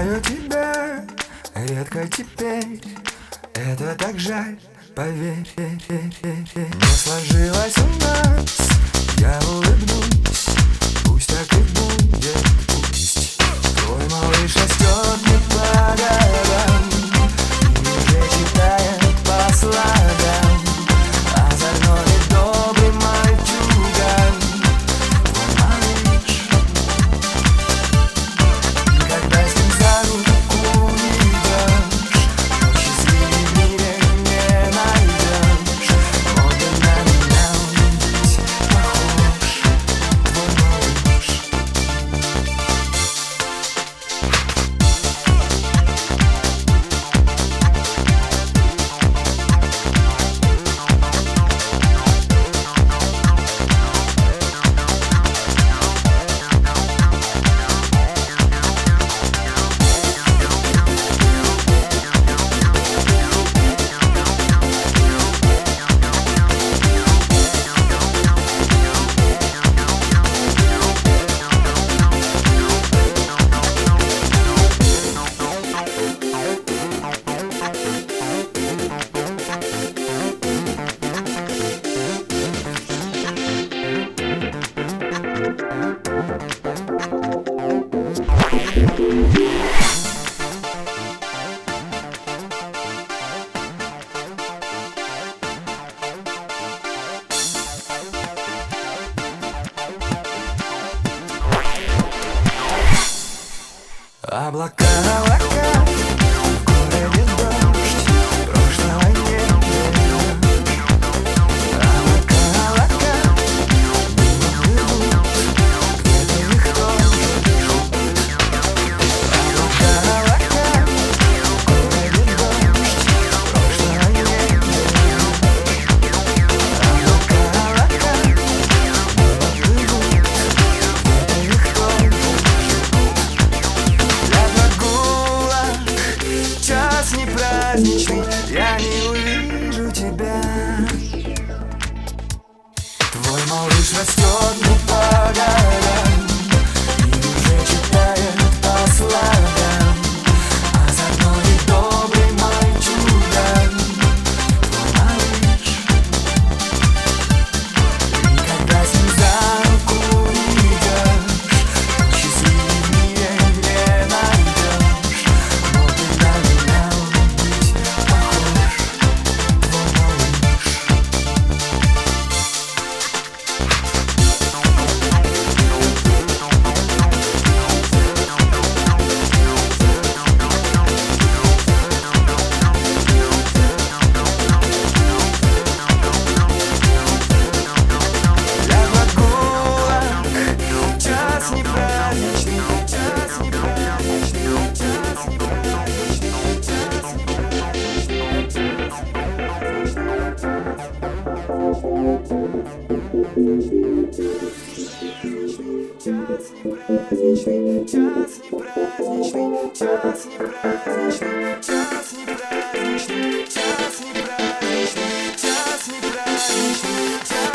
знаю тебя редко теперь. Это так жаль, поверь. Не сложилось у нас, я улыбнусь. Пусть так и будет, пусть. Твой малыш растет не по годам и уже читает по слогам. Озорной и добрый мальчуган. Твой малыш. И когда с ним за руку идешь, то счастливее в мире не найдешь. Вот и на меня он ведь похож, твой малыш. Облака, облака, в городе дождь, прошлого не вернешь. Облака, облака, мимо плывут, где-то их тоже ждут. Облака, облака, в городе дождь, прошлого не вернешь. Облака, облака, мимо плывут, где-то их тоже ждут. Час не праздничный, я не увижу тебя. Твой малыш растет не по годам и уже читает по слогам. Озорной и добрый мальчуган. Твой малыш. И когда с ним за руку идешь, то счастливее в мире не найдешь. Вот и на меня он ведь похож, твой малыш. Для прогулок час не праздничный, час не праздничный, час не праздничный, час не праздничный, час не праздничный, час не праздничный, час не праздничный, час не праздничный, час не праздничный, час не праздничный, час